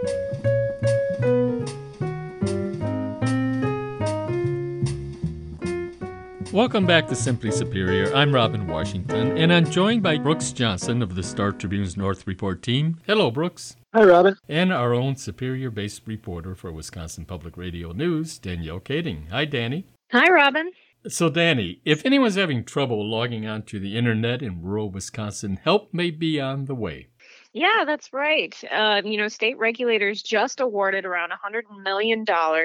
Welcome back to Simply Superior. I'm Robin Washington, and I'm joined by Brooks Johnson of the Star Tribune's North Report team. Hello, Brooks. Hi, Robin. And our own Superior-based reporter for Wisconsin Public Radio News, Danielle Kading. Hi, Danny. Hi, Robin. So, Danny, if anyone's having trouble logging onto the internet in rural Wisconsin, help may be on the way. Yeah, that's right. State regulators just awarded around $100 million in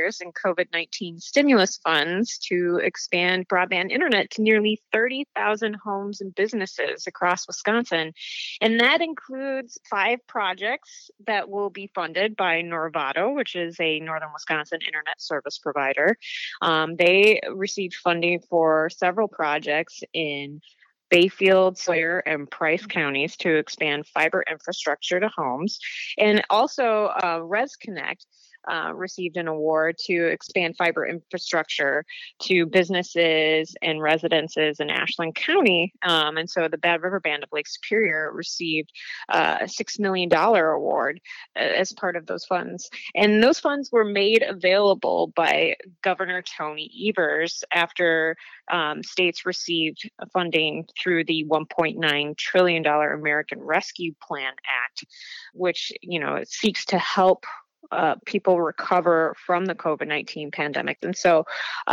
COVID-19 stimulus funds to expand broadband internet to nearly 30,000 homes and businesses across Wisconsin. And that includes 5 projects that will be funded by Norvado, which is a northern Wisconsin internet service provider. They received funding for several projects in Bayfield, Sawyer, and Price counties to expand fiber infrastructure to homes. And also ResConnect received an award to expand fiber infrastructure to businesses and residences in Ashland County. And so the Bad River Band of Lake Superior received a $6 million award as part of those funds. And those funds were made available by Governor Tony Evers after states received funding through the $1.9 trillion American Rescue Plan Act, which, seeks to help people recover from the COVID-19 pandemic. And so,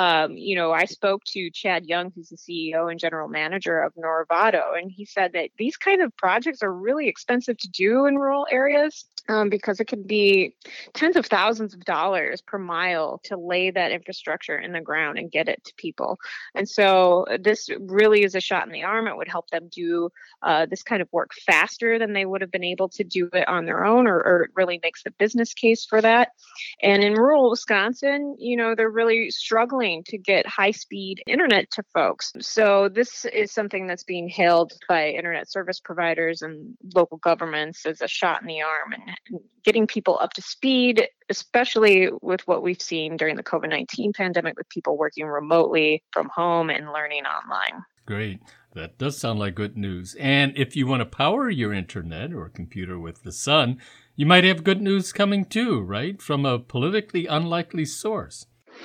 I spoke to Chad Young, who's the CEO and general manager of Norvado, and he said that these kind of projects are really expensive to do in rural areas because it could be tens of thousands of dollars per mile to lay that infrastructure in the ground and get it to people. And so this really is a shot in the arm. It would help them do this kind of work faster than they would have been able to do it on their own, or it really makes the business case for that. And in rural Wisconsin, they're really struggling to get high-speed internet to folks. So this is something that's being hailed by internet service providers and local governments as a shot in the arm and getting people up to speed, especially with what we've seen during the COVID-19 pandemic with people working remotely from home and learning online. Great. That does sound like good news. And if you want to power your internet or computer with the sun, you might have good news coming too, right? From a politically unlikely source.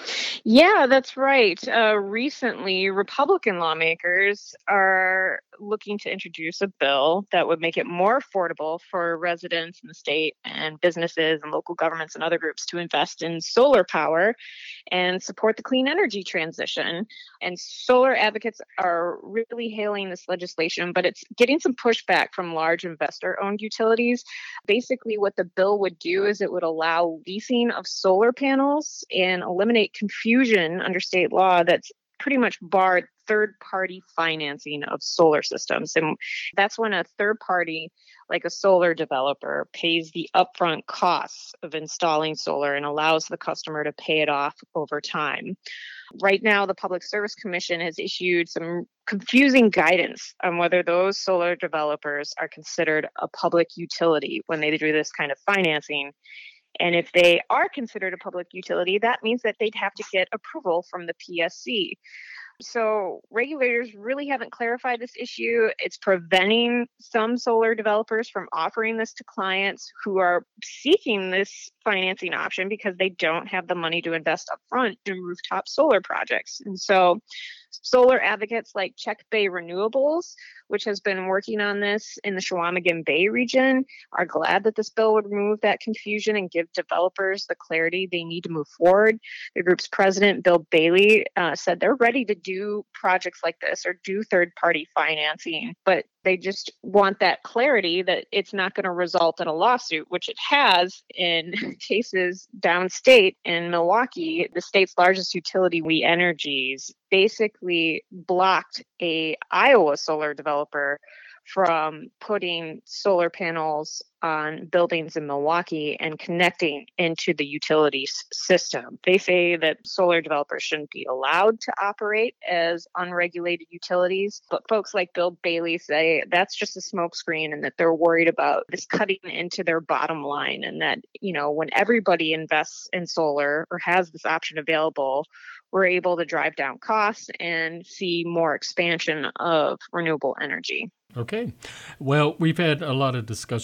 Yeah, that's right. Recently, Republican lawmakers are looking to introduce a bill that would make it more affordable for residents in the state and businesses and local governments and other groups to invest in solar power and support the clean energy transition. And solar advocates are really hailing this legislation, but it's getting some pushback from large investor-owned utilities. Basically, what the bill would do is it would allow leasing of solar panels and eliminate confusion under state law that's pretty much barred third-party financing of solar systems. And that's when a third party, like a solar developer, pays the upfront costs of installing solar and allows the customer to pay it off over time. Right now, the Public Service Commission has issued some confusing guidance on whether those solar developers are considered a public utility when they do this kind of financing. And if they are considered a public utility, that means that they'd have to get approval from the PSC. So regulators really haven't clarified this issue. It's preventing some solar developers from offering this to clients who are seeking this financing option because they don't have the money to invest upfront in rooftop solar projects. And so solar advocates like Check Bay Renewables, which has been working on this in the Chequamegon Bay region, are glad that this bill would remove that confusion and give developers the clarity they need to move forward. The group's president, Bill Bailey, said they're ready to do projects like this or do third-party financing, but they just want that clarity that it's not going to result in a lawsuit, which it has in cases downstate in Milwaukee. The state's largest utility, We Energies, basically blocked a Iowa solar developer from putting solar panels on buildings in Milwaukee and connecting into the utility system. They say that solar developers shouldn't be allowed to operate as unregulated utilities, but folks like Bill Bailey say that's just a smokescreen and that they're worried about this cutting into their bottom line, and that, when everybody invests in solar or has this option available, we're able to drive down costs and see more expansion of renewable energy. Okay. Well, we've had a lot of discussions about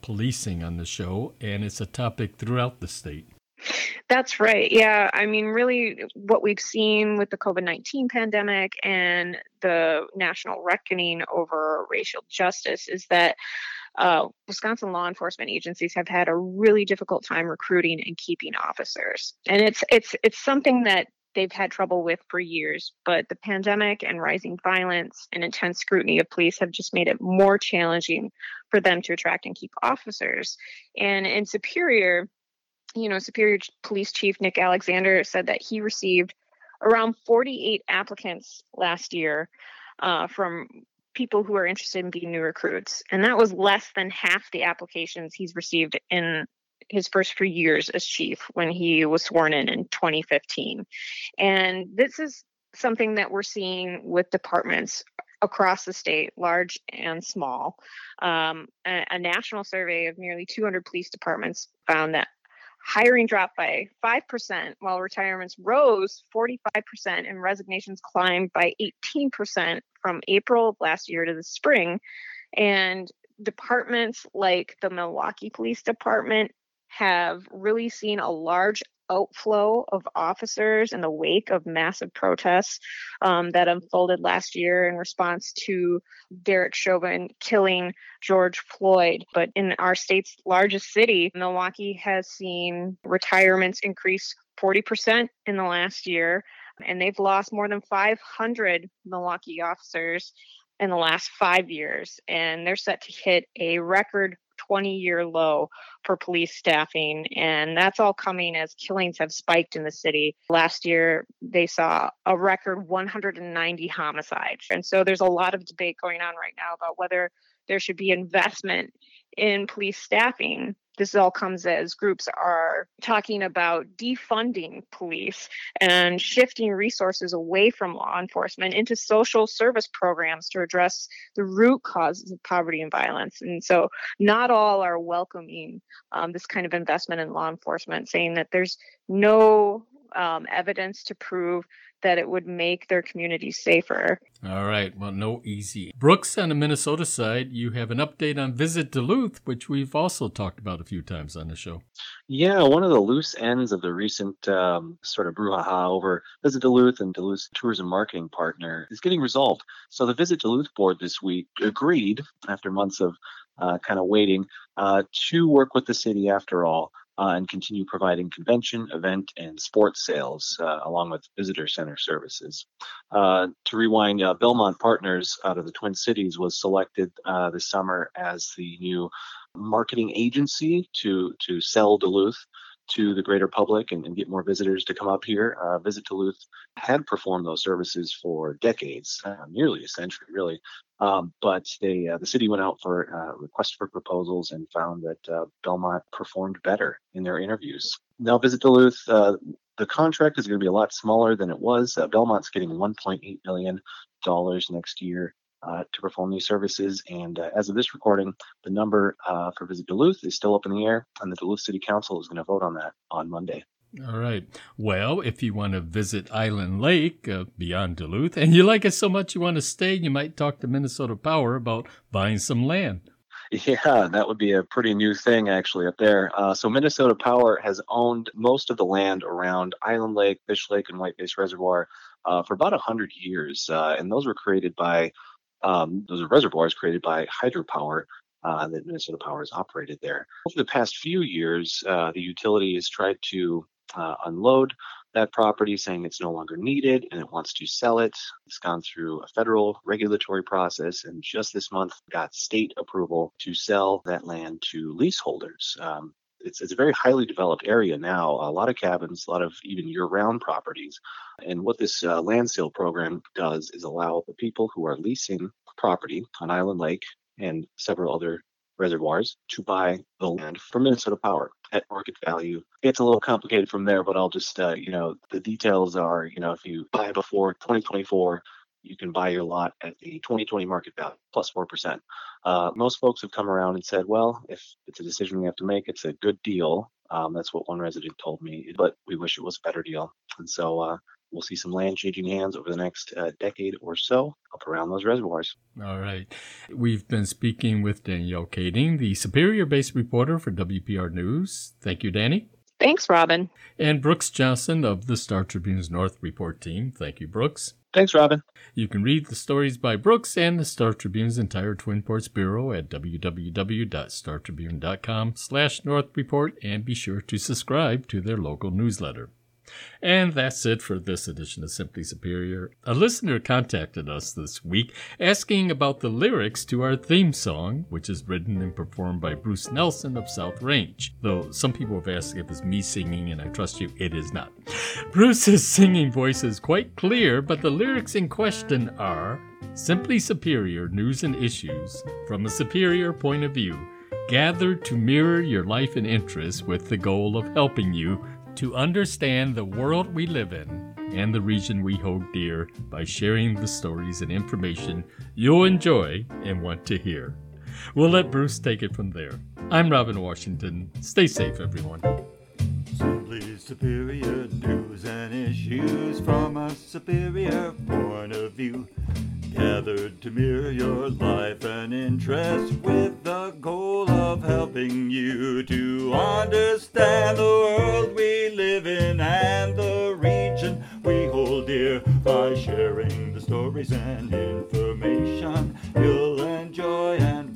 policing on the show, and it's a topic throughout the state. That's right. Yeah. I mean, really, what we've seen with the COVID-19 pandemic and the national reckoning over racial justice is that Wisconsin law enforcement agencies have had a really difficult time recruiting and keeping officers, and it's something that they've had trouble with for years. But the pandemic and rising violence and intense scrutiny of police have just made it more challenging for them to attract and keep officers. And in Superior, Superior Police Chief Nick Alexander said that he received around 48 applicants last year from people who are interested in being new recruits. And that was less than half the applications he's received in his first few years as chief when he was sworn in 2015. And this is something that we're seeing with departments across the state, large and small. A national survey of nearly 200 police departments found that hiring dropped by 5%, while retirements rose 45% and resignations climbed by 18% from April of last year to the spring. And departments like the Milwaukee Police Department have really seen a large outflow of officers in the wake of massive protests that unfolded last year in response to Derek Chauvin killing George Floyd. But in our state's largest city, Milwaukee has seen retirements increase 40% in the last year, and they've lost more than 500 Milwaukee officers in the last 5 years, and they're set to hit a record 20-year low for police staffing. And that's all coming as killings have spiked in the city. Last year, they saw a record 190 homicides. And so there's a lot of debate going on right now about whether there should be investment in police staffing. This all comes as groups are talking about defunding police and shifting resources away from law enforcement into social service programs to address the root causes of poverty and violence. And so not all are welcoming this kind of investment in law enforcement, saying that there's no evidence to prove that it would make their communities safer. All right. Well, no easy. Brooks, on the Minnesota side, you have an update on Visit Duluth, which we've also talked about a few times on the show. Yeah, one of the loose ends of the recent sort of brouhaha over Visit Duluth and Duluth's tourism marketing partner is getting resolved. So the Visit Duluth board this week agreed, after months of kind of waiting, to work with the city after all. And continue providing convention, event, and sports sales, along with visitor center services. To rewind, Belmont Partners out of the Twin Cities was selected this summer as the new marketing agency to sell Duluth to the greater public and get more visitors to come up here. Visit Duluth had performed those services for decades, nearly a century, really. But the city went out for requests for proposals and found that Belmont performed better in their interviews. Now, Visit Duluth, the contract is going to be a lot smaller than it was. Belmont's getting $1.8 million next year to perform these services. And as of this recording, the number for Visit Duluth is still up in the air, and the Duluth City Council is going to vote on that on Monday. All right. Well, if you want to visit Island Lake beyond Duluth, and you like it so much you want to stay, you might talk to Minnesota Power about buying some land. Yeah, that would be a pretty new thing actually up there. So Minnesota Power has owned most of the land around Island Lake, Fish Lake, and Whiteface Reservoir for about 100 years. And those were created by, those are reservoirs created by hydropower that Minnesota Power has operated there. Over the past few years, the utility has tried to unload that property, saying it's no longer needed and it wants to sell it. It's gone through a federal regulatory process and just this month got state approval to sell that land to leaseholders. It's a very highly developed area now, a lot of cabins, a lot of even year-round properties. And what this land sale program does is allow the people who are leasing property on Island Lake and several other reservoirs to buy the land from Minnesota Power at market value. It's a little complicated from there, but I'll just, the details are, if you buy before 2024, you can buy your lot at the 2020 market value plus 4%. Most folks have come around and said, well, if it's a decision we have to make, it's a good deal. That's what one resident told me, but we wish it was a better deal. And so we'll see some land changing hands over the next decade or so up around those reservoirs. All right. We've been speaking with Danielle Kading, the Superior-based reporter for WPR News. Thank you, Danny. Thanks, Robin. And Brooks Johnson of the Star Tribune's North Report team. Thank you, Brooks. Thanks, Robin. You can read the stories by Brooks and the Star Tribune's entire Twin Ports Bureau at www.startribune.com/North Report, and be sure to subscribe to their local newsletter. And that's it for this edition of Simply Superior. A listener contacted us this week asking about the lyrics to our theme song, which is written and performed by Bruce Nelson of South Range. Though some people have asked if it's me singing, and I trust you, it is not. Bruce's singing voice is quite clear, but the lyrics in question are Simply Superior news and issues from a superior point of view, gathered to mirror your life and interests with the goal of helping you to understand the world we live in and the region we hold dear by sharing the stories and information you'll enjoy and want to hear. We'll let Bruce take it from there. I'm Robin Washington. Stay safe, everyone. Simply superior news and issues from a superior point of view, gathered to mirror your life and interest with the goal of helping you to understand the world we live in and the region we hold dear by sharing the stories and information you'll enjoy and